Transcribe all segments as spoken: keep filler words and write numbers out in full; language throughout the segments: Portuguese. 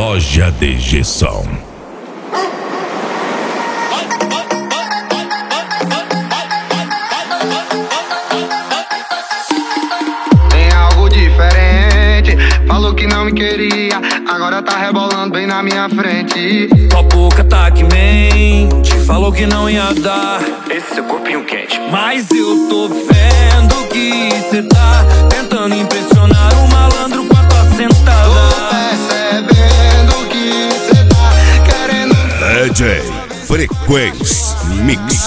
Loja D G Som. Tem algo diferente, falou que não me queria, agora tá rebolando bem na minha frente. Tua boca tá que mente, falou que não ia dar esse seu corpinho quente. Mas eu tô vendo que cê tá tentando impressionar o malandro com a tua sentada. Tô percebendo que cê tá querendo D J Frequência Mix.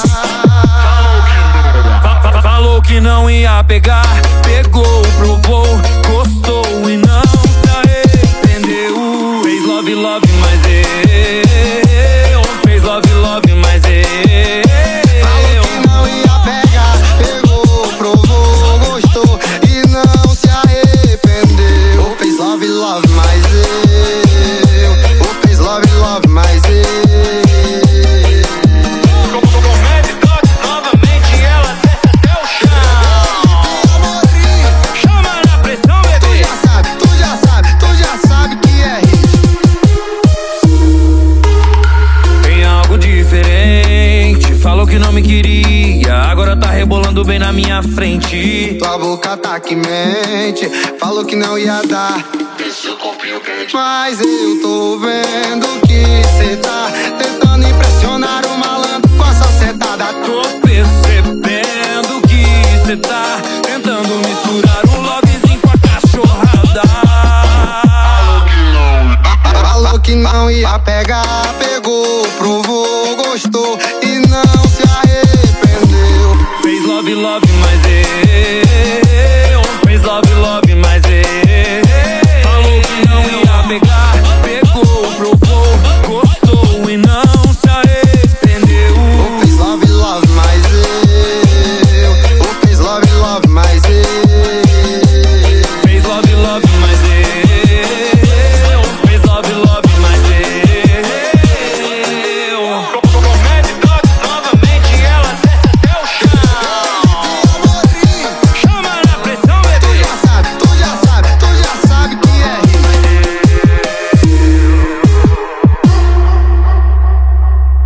Falou que não ia pegar, pegou, provou, gostou e não se arrependeu. Fez love, love, mas eu fez love, love, mas eu Falou que não ia pegar, pegou, provou, gostou e não se arrependeu. Fez love, love, mas eu fez love, love, mas eu que não me queria, agora tá rebolando bem na minha frente. Tua boca tá que mente, falou que não ia dar esse corpinho quente. Mas eu tô vendo que cê tá tentando impressionar o malandro com essa sentada. Tô percebendo que cê tá tentando misturar o lovezinho com a cachorrada. Falou que não ia pegar, pegou, provou, gostou e não se arrependeu. Fez love, love,